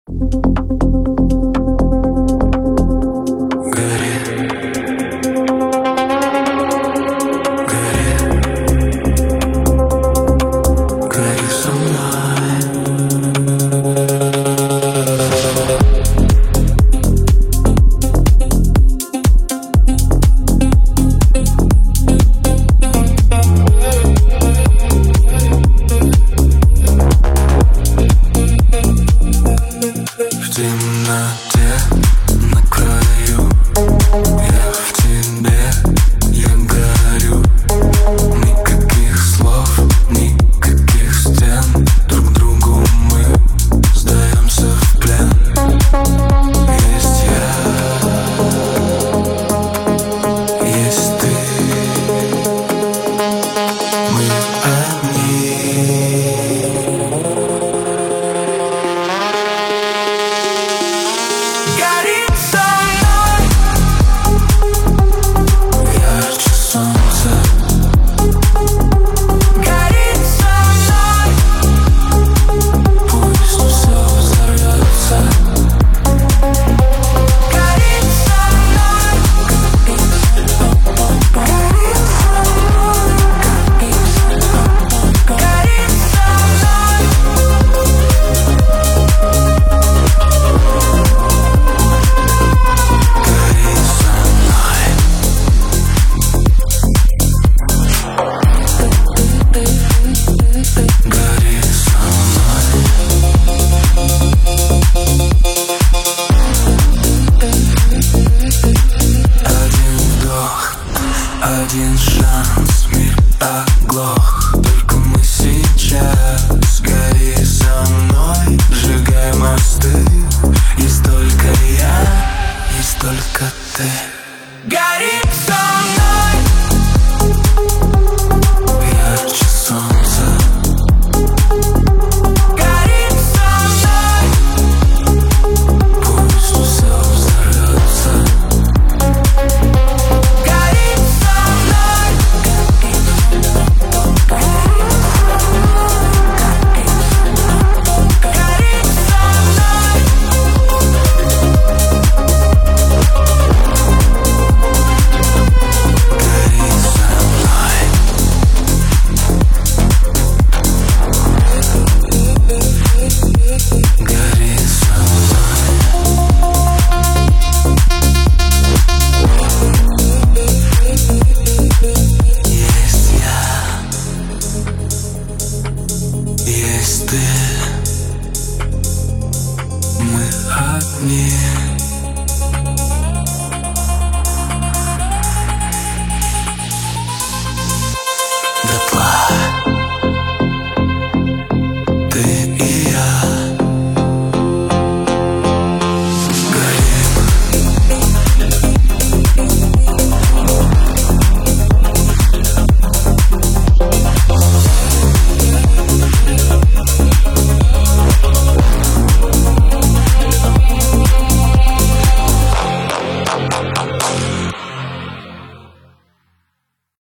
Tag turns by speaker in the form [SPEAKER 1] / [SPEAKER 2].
[SPEAKER 1] В темноте на краю я в тебе, я горю. Никаких слов, никаких стен. Друг другу мы сдаемся в плен. Есть я, есть ты. Мы одни. Один шанс, мир оглох. Только мы сейчас. Гори со мной, сжигай мосты. Есть только я, есть только ты. Гори со мной, ярче солнца. Гори со мной, пусть все взорвется. Есть ты, мы одни.